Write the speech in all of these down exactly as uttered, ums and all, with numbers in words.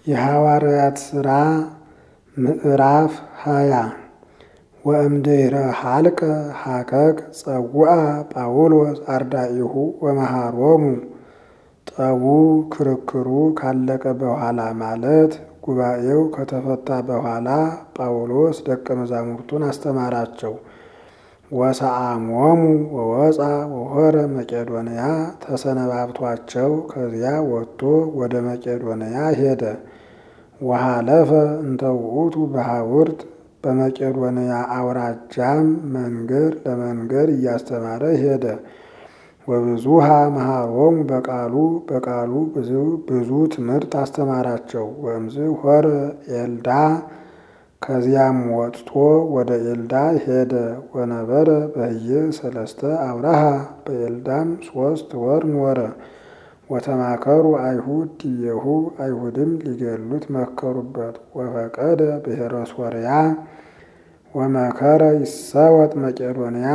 የሐዋርያት ሥራ ምዕራፍ ሃያ ወእምድኅረ ሀልቀ ሀከክ ጸውዐ ጳውሎስ አርዳኢሁ ወመሃሮሙ። ጠቡ ክርክሩ ካለቀ በኋላ ማለት ጉባኤው ከተፈታ በኋላ ጳውሎስ ደቀ መዛሙርቱን አስተማራቸው። ወሰአሞሙ ወወፃ ወሖረ መቄዶንያ ተሰነባብቷቸው ከዚያ ወጥቶ ወደ መቄዶንያ ሄደ። ወሃለፈ እንተ ውእቱ በሐውርት በመቄዶንያ አውራጃም መንገድ ለመንገድ እያስተማረ ሄደ። ወብዙሃ መሃሮሙ በቃሉ በቃሉ ብዙ ብዙ ትምህርት አስተማራቸው። ወእምዝ ሖረ ኤልዳ ከዚያም ወጥቶ ወደ ኤልዳ ሄደ። ወነበረ በህየ ሰለስተ አብርሃ በኤልዳም ሶስት ወር ኖረ። ወተማከሩ አይሁድ ዲቤሁ አይሁድም ሊገሉት መከሩበት። ወፈቀደ ብሔረ ሶርያ ወመከረ ይሰወጥ መቄዶንያ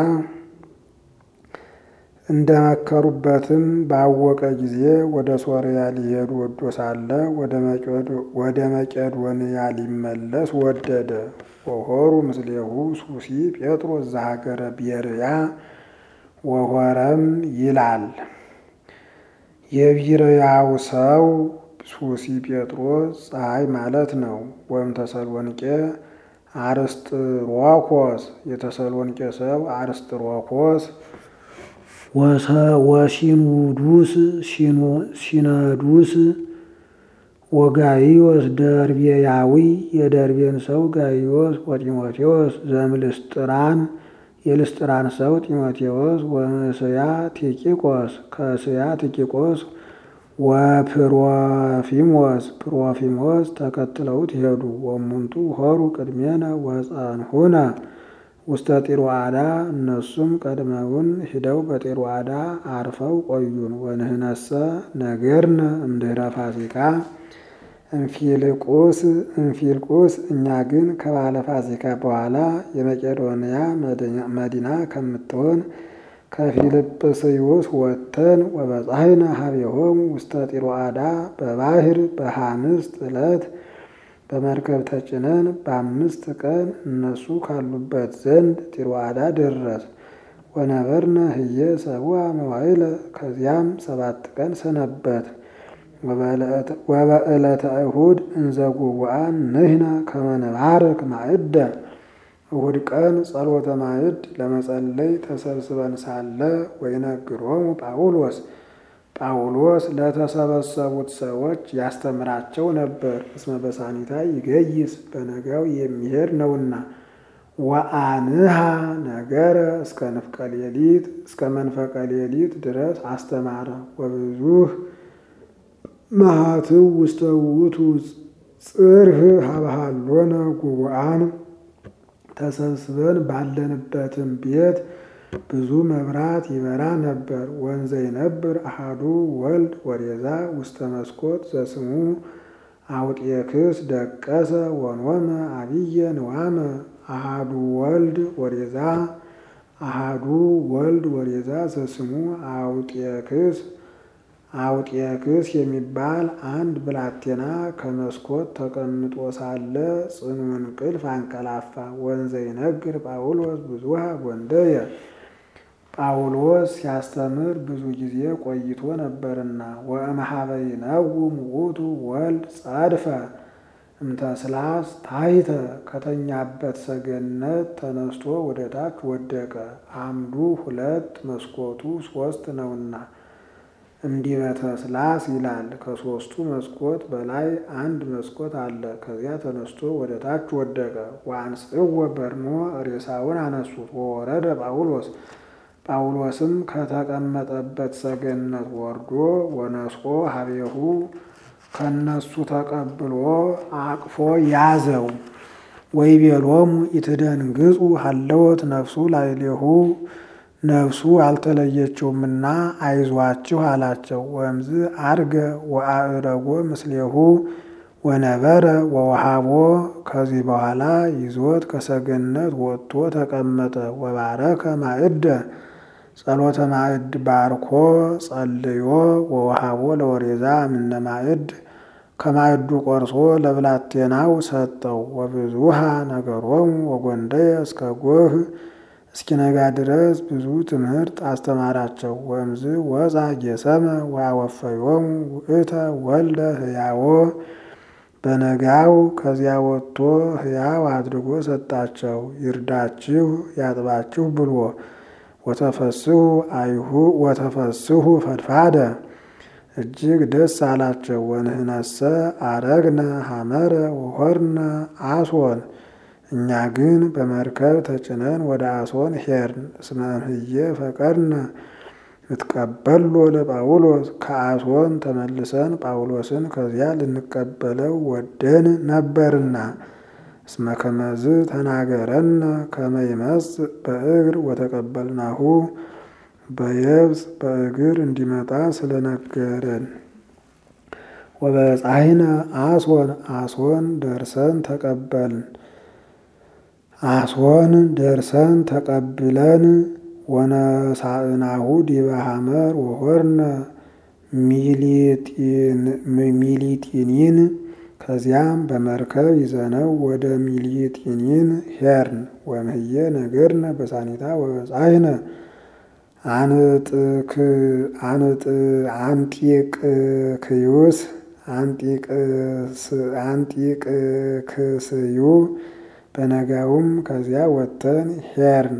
እንደ መከሩበትም ባወቀ ጊዜ ወደ ሶርያ ሊሄድ ወዶ ሳለ ወደ መቄዶንያ ሊመለስ ወደደ። ወሖሩ ምስሌሁ ሱሲ ጴጥሮስ ዘሀገረ ቤርያ ወሖረም ይላል። የቢርያው ሰው ሱሲ ጴጥሮስ ፀሐይ ማለት ነው። ወም ተሰሎንቄ አርስጥሮኮስ የተሰሎንቄ ሰው አርስጥሮኮስ ወሲኑዱስ ሲነዱስ ወጋይዮስ ደርቤያዊ የደርቤን ሰው ጋይዮስ ወጢሞቴዎስ ዘምልስጥራን የልስጥራን ሰው ጢሞቴዎስ ወእስያ ቲቂቆስ ከእስያ ቲቂቆስ ወፕሮፊሞስ ፕሮፊሞስ ተከትለውት ሄዱ። ወሙንቱ ሖሩ ቅድሜነ ወጸንሁነ ውስተ ጢሮአዳ እነሱም ቀድመውን ሂደው በጢሮአዳ አርፈው ቆዩን። ወንህነሰ ነገርነ እምድኅረ ፋሲካ እንፊልቁስ እንፊልቁስ እኛ ግን ከባለ ፋሲካ በኋላ የመቄዶንያ መዲና ከምትሆን ከፊልጵስዩስ ወጥተን ወበጻሕነ ሀቤሆሙ ውስተ ጢሮአዳ በባህር በሐምስት ዕለት በመርከብ ተጭነን በአምስት ቀን እነሱ ካሉበት ዘንድ ጢሮአዳ ደረስ። ወነበርነ ህየ ሰብአ መዋዕለ ከዚያም ሰባት ቀን ሰነበት። ወበዕለተ እሁድ እንዘ ጉቡአን ንሕነ ከመ ንባርክ ማዕደ እሁድ ቀን ጸሎተ ማዕድ ለመጸለይ ተሰብስበን ሳለ ወይነግሮሙ ጳውሎስ ጳውሎስ ለተሰበሰቡት ሰዎች ያስተምራቸው ነበር። እስመ በሳኒታ ይገይስ በነጋው የሚሄድ ነውና። ወአንሃ ነገረ እስከ ንፍቀ ሌሊት እስከ መንፈቀ ሌሊት ድረስ አስተማረ። ወብዙህ መሃትው ውስተ ውእቱ ጽርህ ሀብሃሎነ ጉቡአን ተሰብስበን ባለንበትም ቤት ብዙ መብራት ይበራ ነበር። ወንዘ ይነብር አሃዱ ወልድ ወሬዛ ውስተ መስኮት ዘስሙ አውጤክስ ደቀሰ ወኖመ አብየ ንዋመ አሃዱ ወልድ ወሬዛ አሃዱ ወልድ ወሬዛ ዘስሙ አውጤክስ አውጤክስ የሚባል አንድ ብላቴና ከመስኮት ተቀምጦ ሳለ ጽኑ እንቅልፍ አንቀላፋ። ወንዘ ይነግር ጳውሎስ ብዙሃ ጐንደየ ጳውሎስ ሲያስተምር ብዙ ጊዜ ቆይቶ ነበርና። ወእምኀበ ይነውም ውእቱ ወልድ ጸድፈ እምተስላስ ታሕተ ከተኛበት ሰገነት ተነስቶ ወደ ታች ወደቀ። አምዱ ሁለት መስኮቱ ሶስት ነውና እንዲህ በተስላስ ይላል። ከሶስቱ መስኮት በላይ አንድ መስኮት አለ። ከዚያ ተነስቶ ወደ ታች ወደቀ። ወአንስእዎ በርኖ ሬሳውን አነሱት። ወወረደ ጳውሎስ ጳውሎስም ከተቀመጠበት ሰገነት ወርዶ ወነስቆ ሀቤሁ ከነሱ ተቀብሎ አቅፎ ያዘው። ወይቤሎሙ ኢትደንግጹ ሀለወት ነፍሱ ላዕሌሁ ነፍሱ አልተለየችውምና አይዟችሁ አላቸው። ወእምዝ አርገ ወአዕረጎ ምስሌሁ ወነበረ ወወሃቦ ከዚህ በኋላ ይዞት ከሰገነት ወጥቶ ተቀመጠ። ወባረከ ማዕደ ጸሎተ ማዕድ ባርኮ ጸልዮ ወወሃቦ ለወሬዛ እምነ ማዕድ ከማዕዱ ቆርሶ ለብላቴናው ሰጠው። ወብዙሃ ነገሮሙ ወጎንደየ እስከ ጎህ እስኪነጋ ድረስ ብዙ ትምህርት አስተማራቸው። ወእምዝ ወፃ ጌሰመ ወአወፈዮሙ ውእተ ወልደ ሕያዎ በነጋው ከዚያ ወጥቶ ሕያው አድርጎ ሰጣቸው። ይርዳችሁ ያጥባችሁ ብሎ ወተፈስሑ አይሁ ወተፈስሑ ፈድፋደ እጅግ ደስ አላቸው። ወንህነሰ አረግነ ሐመረ ወሆርነ አሶን እኛ ግን በመርከብ ተጭነን ወደ አሶን ሄድን። እስመ እምሕየ ፈቀድነ እትቀበሎ ለጳውሎስ ከአሶን ተመልሰን ጳውሎስን ከዚያ ልንቀበለው ወደን ነበርና። እስመ ከመዝ ተናገረነ ከመ ይመጽእ በእግር ወተቀበልናሁ በየብስ በእግር እንዲመጣ ስለነገረን። ወበጻሕነ አሶን አሶን ደርሰን ተቀበልን አሶን ደርሰን ተቀብለን ወነሳእናሁ ዲበ ሐመር ወሆርነ ሚሊጢኒን ከዚያም በመርከብ ይዘነው ወደ ሚሊጢኒን ሄርን። ወእምሕየ ነገርነ በሳኒታ ወበጻሕነ አንጢቅክዩስ አንጢቅክስዩ በነጋውም ከዚያ ወጥተን ሄርን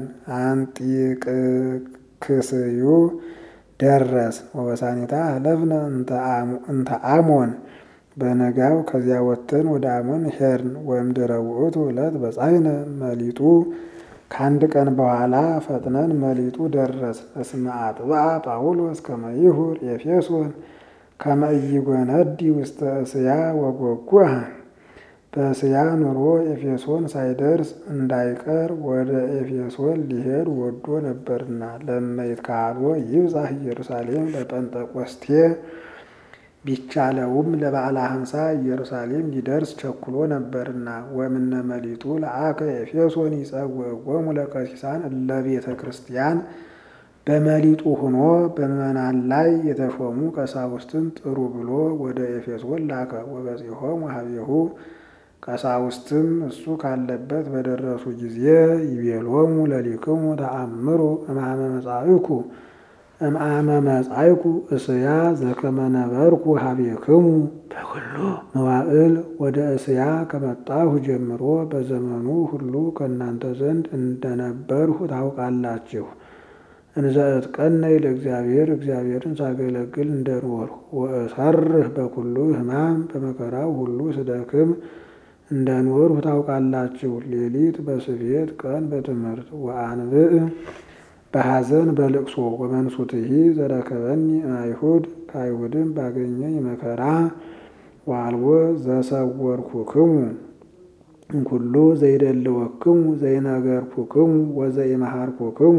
አንጢቅክስዩ ደረስ። ወበሳኒታ አለፍነ እንተ አሞን በነጋው ከዚያ ወጥተን ወደ አሞን ሄርን። ወእምድኅረ ውእቱ ዕለት በጻሕነ መሊጡ ከአንድ ቀን በኋላ ፈጥነን መሊጡ ደረስ። እስመ አጥብአ ጳውሎስ ከመ ይሁር ኤፌሶን ከመ ኢይጎነዲ ውስተ እስያ ወጎጉሃ በእስያ ኑሮ ኤፌሶን ሳይደርስ እንዳይቀር ወደ ኤፌሶን ሊሄድ ወዶ ነበርና። ለመይትካህሎ ይብጻሕ ኢየሩሳሌም ለጰንጠቆስቴ ቢቻለውም ለበዓለ ሀምሳ ኢየሩሳሌም ሊደርስ ቸኩሎ ነበርና። ወእምነ መሊጡ ለአከ ኤፌሶን ይጸውዕዎሙ ለቀሲሳን እለ ቤተ ክርስቲያን በመሊጡ ሆኖ በምዕመናን ላይ የተሾሙ ቀሳውስትን ጥሩ ብሎ ወደ ኤፌሶን ላከ። ወበጺሖሙ ኀቤሁ ቀሳውስትም እሱ ካለበት በደረሱ ጊዜ ይቤሎሙ ለሊክሙ ተአምሩ እምአመ መጻእኩ እምአመ መጻእኩ እስያ ዘከመ ነበርኩ ኀቤክሙ በኩሉ መዋዕል ወደ እስያ ከመጣሁ ጀምሮ በዘመኑ ሁሉ ከእናንተ ዘንድ እንደነበርሁ ታውቃላችሁ። እንዘ እትቀነይ ለእግዚአብሔር እግዚአብሔርን ሳገለግል እንደኖርሁ ወእሰርህ በኩሉ ሕማም በመከራው ሁሉ ስደክም እንደኖርሁ ታውቃላችሁ። ሌሊት በስቤት ቀን በትምህርት ወአንብዕ በሐዘን በልቅሶ ወመንሱትሂ ዘረከበኒ አይሁድ ከአይሁድም ባገኘኝ መከራ ወአልቦ ዘሰወርኩክሙ እምኩሉ ዘይደልወክሙ ዘይነገርኩክሙ ወዘይመሃርኩክሙ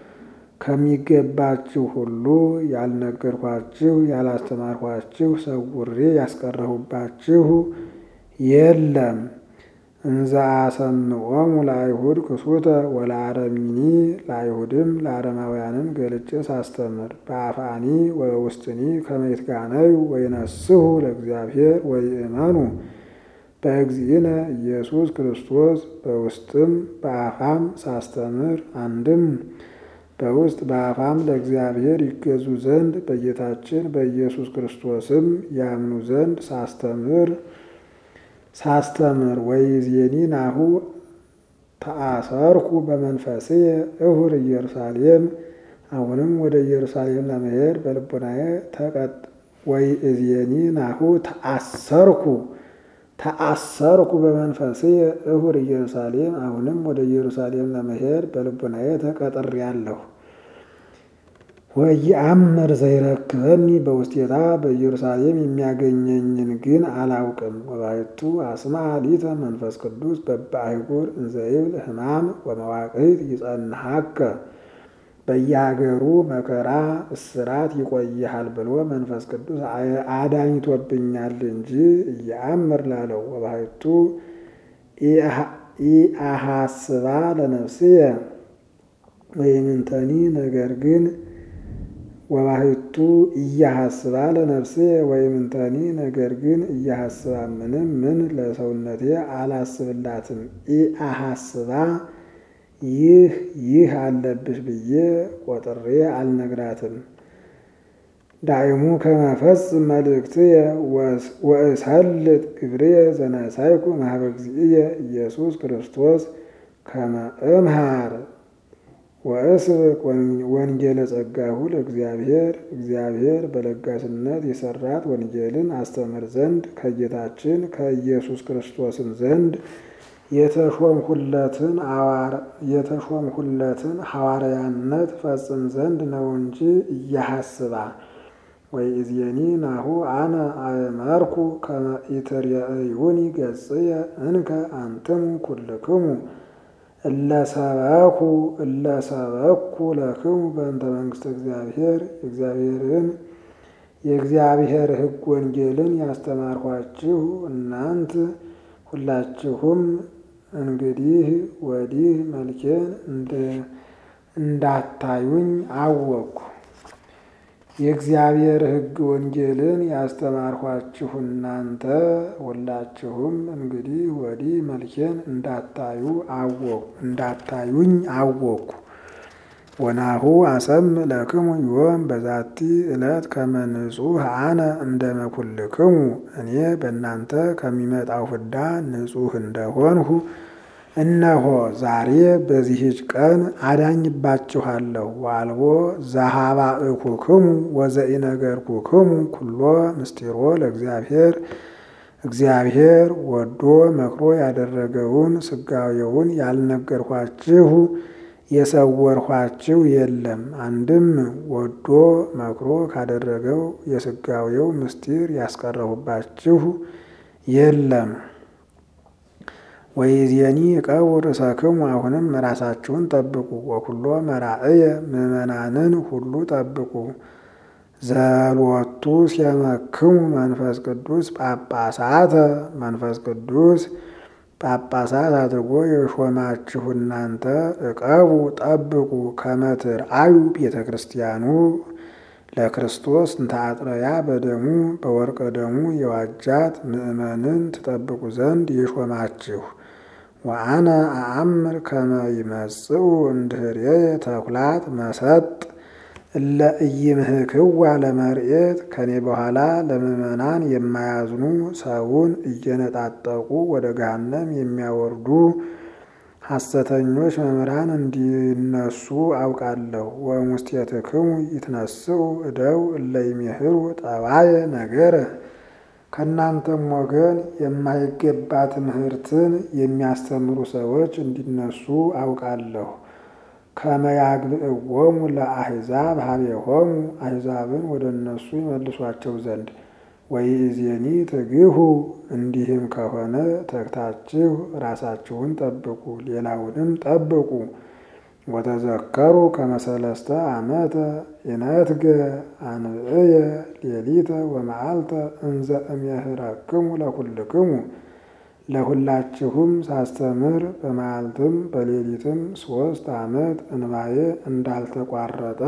ከሚገባችሁ ሁሉ ያልነገርኳችሁ ያላስተማርኳችሁ ሰውሬ ያስቀረሁባችሁ የለም። እንዘ አሰምዖሙ ለአይሁድ ክሱተ ወለአረሚኒ ለአይሁድም ለአረማውያንም ገልጬ ሳስተምር በአፍአኒ ወውስጥኒ ከመ ይትጋነዩ ወይነስሑ ለእግዚአብሔር ወይእመኑ በእግዚእነ ኢየሱስ ክርስቶስ በውስጥም በአፋም ሳስተምር አንድም በውስጥ በአፋም ለእግዚአብሔር ይገዙ ዘንድ በጌታችን በኢየሱስ ክርስቶስም ያምኑ ዘንድ ሳስተምር ሳስተምር ወይዜኒ ናሁ ተአሰርኩ በመንፈስየ እሁር ኢየሩሳሌም አሁንም ወደ ኢየሩሳሌም ለመሄድ በልቦናዬ ተቀጥ ወይዜኒ ናሁ ተአሰርኩ ተአሰርኩ በመንፈስየ እሁር ኢየሩሳሌም አሁንም ወደ ኢየሩሳሌም ለመሄድ በልቦናዬ ተቀጥሬአለሁ። ወይአምር ዘይረክበኒ በውስቴታ በኢየሩሳሌም የሚያገኘኝን ግን አላውቅም። ወባሕቱ አስምዐ ሊተ መንፈስ ቅዱስ በበአህጉር እንዘ ይብል ሕማም ወመዋቅሕት ይጸንሐከ በየሀገሩ መከራ እስራት ይቆይሃል ብሎ መንፈስ ቅዱስ አዳኝቶብኛል እንጂ እየአምር ላለው። ወባሕቱ ኢአሐስባ ለነፍስየ ወይምንተኒ ነገር ግን ወባሕቱ ኢያሐስባ ለነፍስየ ወይምንተኒ ነገር ግን ኢያሐስባ ምንም ምን ለሰውነቴ አላስብላትም። ኢአሐስባ ይህ ይህ አለብሽ ብዬ ቆጥሬ አልነግራትም። ዳይሙ ከመፈጽም መልእክትየ ወእሰልጥ ግብርየ ዘነሳይኩ እምኀበ እግዚእየ ኢየሱስ ክርስቶስ ከመ እምሃር ወእስብክ ወንጌለ ጸጋሁ ለእግዚአብሔር እግዚአብሔር በለጋስነት የሰራት ወንጌልን አስተምር ዘንድ ከጌታችን ከኢየሱስ ክርስቶስም ዘንድ የተሾምሁለትን የተሾምሁለትን ሐዋርያነት ፈጽም ዘንድ ነው እንጂ ኢያሐስባ ወይእዜኒ ናሁ አነ አእመርኩ ከመ ኢትሬእዩኒ ገጽየ እንከ አንትሙ ኩልክሙ እለ ሰበኩ እለ ሰበኩ ለክሙ በእንተ መንግሥተ እግዚአብሔር እግዚአብሔርን የእግዚአብሔር ሕግ ወንጌልን ያስተማርኋችሁ እናንት ሁላችሁም እንግዲህ ወዲህ መልኬን እንዳታዩኝ አወቅኩ። የእግዚአብሔር ሕግ ወንጌልን ያስተማርኋችሁ እናንተ ሁላችሁም እንግዲህ ወዲህ መልኬን እንዳታዩ አወቅኩ እንዳታዩኝ አወቅኩ። ወናሁ አሰምዕ ለክሙ ዮም በዛቲ ዕለት ከመ ንጹሕ አነ እምደመ ኩልክሙ እኔ በእናንተ ከሚመጣው ፍዳ ንጹሕ እንደሆንሁ እነሆ ዛሬ በዚህች ቀን አዳኝባችኋለሁ። ዋልቦ ዘኀባእኩክሙ ወዘኢነገርኩክሙ ኩሎ ምስጢሮ ለእግዚአብሔር እግዚአብሔር ወዶ መክሮ ያደረገውን ሥጋዌውን ያልነገርኋችሁ የሰወርኋችሁ የለም። አንድም ወዶ መክሮ ካደረገው የሥጋዌው ምስጢር ያስቀረሁባችሁ የለም። ወይዜኒ ዕቀቡ ርእሰክሙ አሁንም ራሳችሁን ጠብቁ። ወኩሎ መራእየ ምእመናንን ሁሉ ጠብቁ። ዘሎቱ ሲያመክሙ መንፈስ ቅዱስ ጳጳሳተ መንፈስ ቅዱስ ጳጳሳት አድርጎ የሾማችሁ እናንተ ዕቀቡ ጠብቁ። ከመ ትርአዩ ቤተ ክርስቲያኑ ለክርስቶስ እንተ አጥረያ በደሙ በወርቀ ደሙ የዋጃት ምእመንን ትጠብቁ ዘንድ የሾማችሁ። ወአነ አአምር ከመ ይመጽኡ እምድኅሬየ ተኩላት መሰጥ እለ ኢይምህክዋ ለመርኤት ከኔ በኋላ ለምእመናን የማያዝኑ ሰውን እየነጣጠቁ ወደ ገሃነም የሚያወርዱ ሐሰተኞች መምህራን እንዲነሱ አውቃለሁ። ወእሙስቴትክሙ ይትነስኡ እደው እለ ይሜህሩ ጠባየ ነገረ ከእናንተም ወገን የማይገባ ትምህርትን የሚያስተምሩ ሰዎች እንዲነሱ አውቃለሁ። ከመ ያግብእዎሙ ለአሕዛብ ኀቤሆሙ አሕዛብን ወደ እነሱ ይመልሷቸው ዘንድ። ወይእዜኒ ትግሁ እንዲህም ከሆነ ተግታችሁ ራሳችሁን ጠብቁ፣ ሌላውንም ጠብቁ። ወተዘከሩ ከመ ሰለስተ ዓመተ ኢነትገ አንብዕየ ሌሊተ ወመዓልተ እንዘ እሜህረክሙ ለኩልክሙ ለሁላችሁም ሳስተምር በመዓልትም በሌሊትም ሶስት ዓመት እንባዬ እንዳልተቋረጠ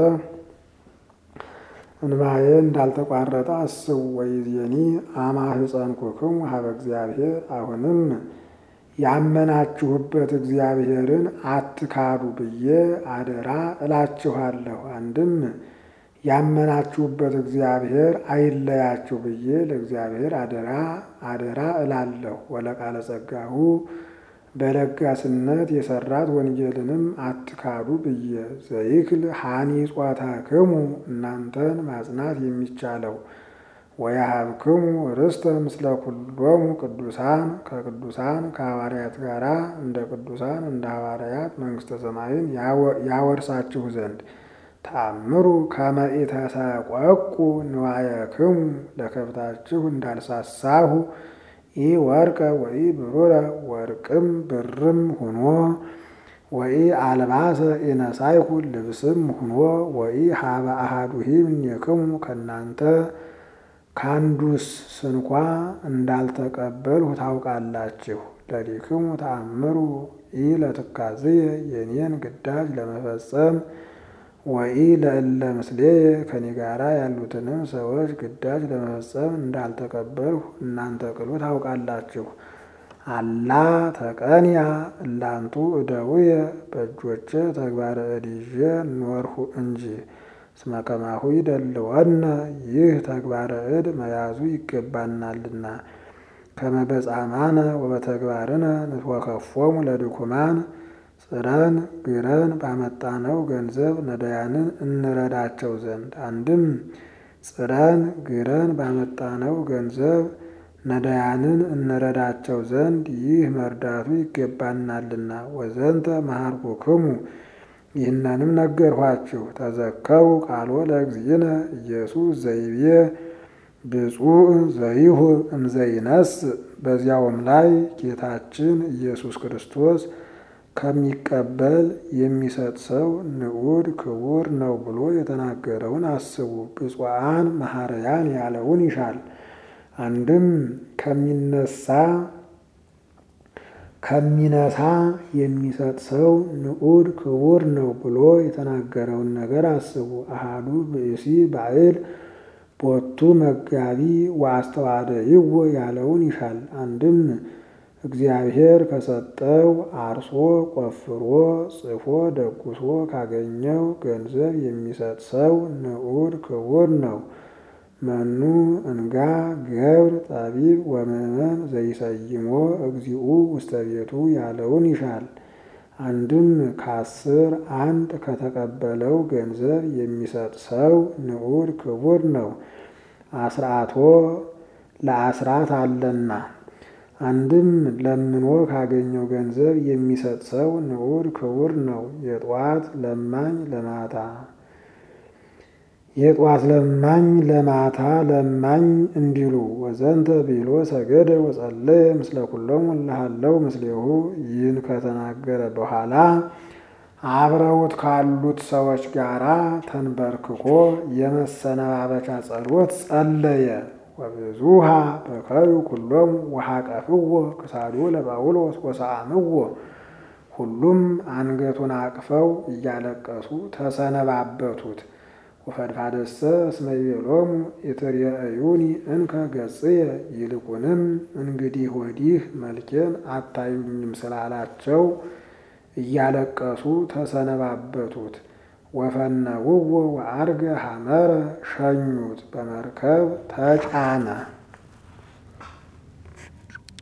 እንባዬ እንዳልተቋረጠ አስቡ። ወይዜኒ አማኅፀንኩክሙ ኀበ እግዚአብሔር አሁንም ያመናችሁበት እግዚአብሔርን አትካዱ ብዬ አደራ እላችኋለሁ። አንድም ያመናችሁበት እግዚአብሔር አይለያችሁ ብዬ ለእግዚአብሔር አደራ አደራ እላለሁ። ወለቃለ ጸጋሁ በለጋስነት የሰራት ወንጌልንም አትካዱ ብዬ ዘይክል ሐኒጾታክሙ እናንተን ማጽናት የሚቻለው ወያሃብክሙ ርስተ ምስለ ኩሎሙ ቅዱሳን ከቅዱሳን ከሐዋርያት ጋራ እንደ ቅዱሳን እንደ ሐዋርያት መንግሥተ ሰማይን ያወርሳችሁ ዘንድ ተአምሩ ከመ ኢተሰቆቁ ንዋየክሙ ለከብታችሁ እንዳልሳሳሁ ኢ ወርቀ ወኢ ብሩረ ወርቅም ብርም ሁኖ ወኢ አልባሰ ኢነሳይኩ ልብስም ሁኖ ወኢ ሀበ አሐዱሂ እምኔክሙ ከእናንተ ካንዱስ ስንኳ እንዳልተቀበልሁ ታውቃላችሁ። ለሊክሙ ተአምሩ ኢ ለትካዝየ የኔን ግዳጅ ለመፈጸም ወኢ ለእለ ምስሌየ ከኔ ጋራ ያሉትንም ሰዎች ግዳጅ ለመፈጸም እንዳልተቀበልሁ እናንተ ቅሉ ታውቃላችሁ። አላ ተቀንያ እላንቱ እደውየ በእጆቼ ተግባረ እድ ይዤ ኖርሁ እንጂ እስመ ከማሁ ይደልወነ ይህ ተግባረ እድ መያዙ ይገባናልና። ከመ በጻማነ ወበተግባርነ ንትወከፎሙ ለድኩማን ጽረን ግረን ባመጣነው ገንዘብ ነዳያንን እንረዳቸው ዘንድ። አንድም ጽረን ግረን ባመጣነው ገንዘብ ነዳያንን እንረዳቸው ዘንድ ይህ መርዳቱ ይገባናልና። ወዘንተ መሃርኩክሙ ይህንንም ነገርኋችሁ። ተዘከሩ ቃሎ ለእግዚእነ ኢየሱስ ዘይቤ ብፁዕ ዘይሁብ እምዘይነስ። በዚያውም ላይ ጌታችን ኢየሱስ ክርስቶስ ከሚቀበል የሚሰጥ ሰው ንዑድ ክቡር ነው ብሎ የተናገረውን አስቡ። ብፁዓን መሐረያን ያለውን ይሻል። አንድም ከሚነሳ ከሚነሳ የሚሰጥ ሰው ንዑድ ክቡር ነው ብሎ የተናገረውን ነገር አስቡ። አሃዱ ብእሲ ባዕል ቦቱ መጋቢ ወአስተዋደይዎ ያለውን ይሻል። አንድም እግዚአብሔር ከሰጠው አርሶ ቆፍሮ ጽፎ ደጉሶ ካገኘው ገንዘብ የሚሰጥ ሰው ንዑድ ክቡር ነው። መኑ እንጋ ገብር ጠቢብ ወምእመን ዘይሰይሞ እግዚኡ ውስተ ቤቱ ያለውን ይሻል። አንድም ከአስር አንድ ከተቀበለው ገንዘብ የሚሰጥ ሰው ንዑድ ክቡር ነው፣ አስራቶ ለአስራት አለና። አንድም ለምኖ ካገኘው ገንዘብ የሚሰጥ ሰው ንዑድ ክቡር ነው፣ የጧት ለማኝ ለማታ የጧት ለማኝ ለማታ ለማኝ እንዲሉ። ወዘንተ ቢሎ ሰገደ ወጸለየ ምስለ ኩሎሙ እልሃለው ምስሌሁ። ይህን ከተናገረ በኋላ አብረውት ካሉት ሰዎች ጋራ ተንበርክኮ የመሰነባበቻ ጸሎት ጸለየ። ወብዙሃ በከዩ ኩሎሙ ወሐቀፍዎ ክሳዱ ለጳውሎስ ወሰአምዎ። ሁሉም አንገቱን አቅፈው እያለቀሱ ተሰነባበቱት። ወፈድፋደሰ እስመ ይቤሎሙ ኢትሬእዩኒ እንከ ገጽየ። ይልቁንም እንግዲህ ወዲህ መልኬን አታዩኝም ስላላቸው እያለቀሱ ተሰነባበቱት። ወፈነውዎ ወዐርገ ሐመረ ሸኙት፣ በመርከብ ተጫነ።